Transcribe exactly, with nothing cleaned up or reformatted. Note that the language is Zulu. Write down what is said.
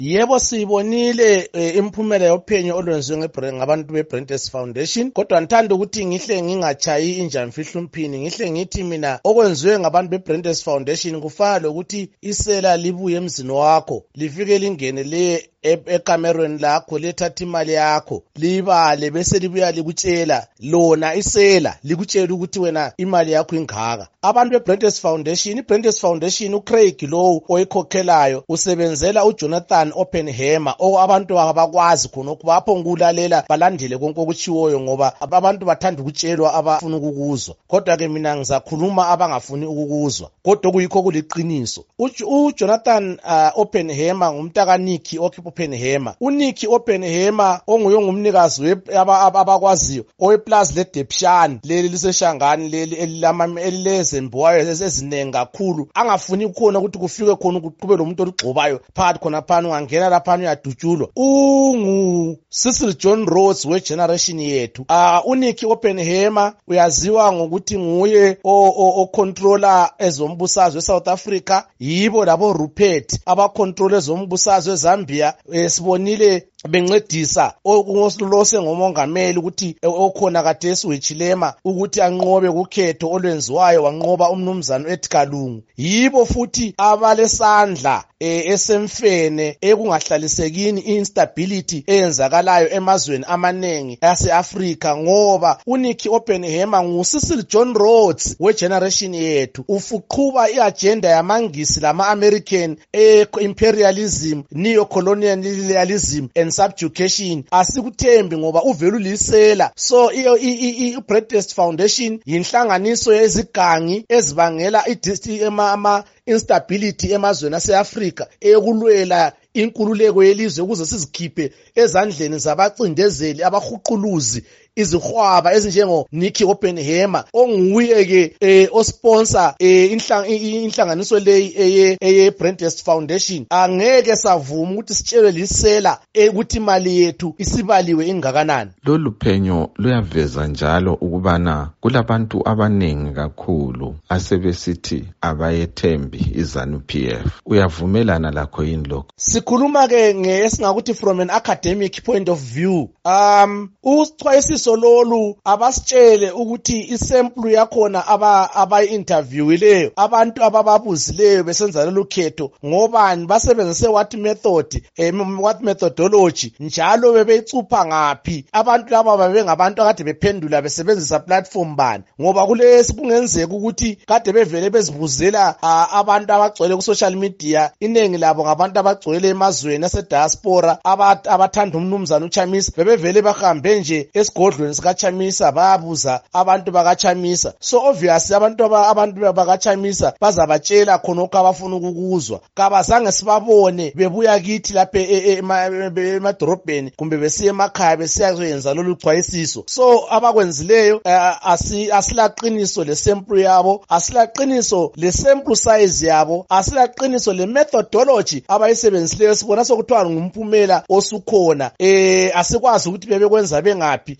Yebo sibonile eh, imphumela yophenyo olwenziwe ngabantu beBrandtest Foundation, kodwa ngithanda ukuthi ngihle ngingachayi injamfihlo umphini, ngihle ngithi mina okwenziwe ngabantu beBrandtest Foundation kufana lokuthi isela libuye emzini wakho lifike lingene le ekamerweni lakho lethatha imali yakho libale bese libuya likutshela lona isela likutshela ukuthi wena imali yakho ingaka. Abantu beBrandtest Foundation, iBrandtest Foundation uCraig lo oyikhokhelayo usebenzela uJonathan Oppenheimer, abantu abakwazi khona ukubapho ngulalela balandele konke okuchiwoyo ngoba abantu bathanda ukutshelwa abafuna ukukuzwa, kodwa ke mina ngizakhuluma abangafuni ukukuzwa, kodwa kuyikho kuliqiniso. uJonathan uh, Oppenheimer ngumntaka Nicky Oppenheimer. uNicky Oppenheimer onguye ngumnikazi abakwaziyo oweplaza leDepshan leli liseshangani leli elilama elilezembuwayo ezinengi kakhulu, angafuni khona ukuthi kufike khona ukuqhube lo muntu olugxobayo phakathi khona phana ungangena lapha uyadutshulwa. ungu Cecil John Rhodes wegeneration yethu. uh, uNicky Oppenheimer uyaziwa ngokuthi nguye o controller ezombusazwe eSouth Africa, yibo labo Rupert abacontrol ezombusazwe eZambia. Eh, sibonile bencedisa okulose ngomongameli ukuthi okhona kade esiwechilema ukuthi anqobe kukhetho olwenziwayo wanqoba umnumzana Edgar Lungu. Yibo futhi abalesandla eh, esemfene ekungahlalisekini instability eyenzakalayo emazweni amanengi ase-Afrika, ngoba uNicky Oppenheimer nguCecil John Rhodes wegeneration yethu ufuqhuba iagenda yamangisi lama-American e-imperialism, neo-colonialism and subjugation. Asikuthembi ngoba uvela ulisela. So iBrandtest Foundation yinhlanganiso yezigangi ezibangela ama instability emazweni ase-Afrika ekulwela inkululeko yelizwe ukuze sizikhiphe ezandleni zabacindezeli abahuquluzi izihwaba ezinjengo Nicky Oppenheimer onguye ke eh, osponsor eh, inhlanganiso leyi eye eyeBrandtest Foundation. Angeke savuma ukuthi sitshelwe lisela ukuthi imali yethu isibaliwe ingakanani. Lolu phenyo luyaveza njalo ukubana kulabantu abanengi kakhulu asebesithi abayethembi iZANU-P F. Uyavumelana lakho yini lokho? Sikhuluma ke ngesingakuthi from an academic point of view. Um uxwayisiso lolu abasitshele ukuthi isample yakhona aba abayi-interviewileyo abantu abababuzileyo besenza lolu khetho ngobani basebenzise what method eh, what methodology njalo bebeyicupha ngaphi, abantu laba babengabantu akade bephendula besebenzisa platform bani, ngoba kulesi kungenzeka ukuthi kade bevele bezibuzela uh, abantu abagcwele ku social media, inengi labo ngabantu abagcwele emazweni ase-diaspora abathanda umnumzana uChamisa, bebevele bahambe nje esigodlweni sikaChamisa bayabuza abantu bakaChamisa. So obviously abantu abantu bakaChamisa bazabatshela khonokho abafuna ukukuzwa. Kabazange sibabone bebuya kithi lapha emadorobheni kumbe besiya emakhaya besiyayenza lolu xwayisiso. So abakwenzileyo asilaqiniso lesample yabo, asilaqiniso lesample size yabo, asilaqiniso le methodology abayisebenzisileyo. Sibona sokuthiwa ngumphumela osukhona. Eh asikwazi ukuthi bebekwenza bengaphi,